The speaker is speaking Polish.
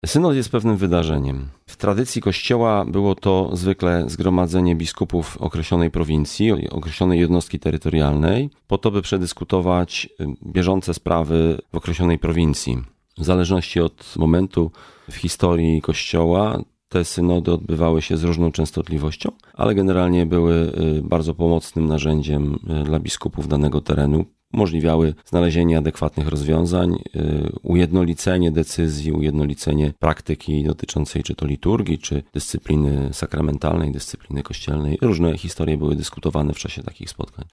Synod jest pewnym wydarzeniem. W tradycji Kościoła było to zwykle zgromadzenie biskupów określonej prowincji, określonej jednostki terytorialnej, po to, by przedyskutować bieżące sprawy w określonej prowincji. W zależności od momentu w historii Kościoła te synody odbywały się z różną częstotliwością, ale generalnie były bardzo pomocnym narzędziem dla biskupów danego terenu. Umożliwiały znalezienie adekwatnych rozwiązań, ujednolicenie decyzji, ujednolicenie praktyki dotyczącej czy to liturgii, czy dyscypliny sakramentalnej, dyscypliny kościelnej. Różne historie były dyskutowane w czasie takich spotkań.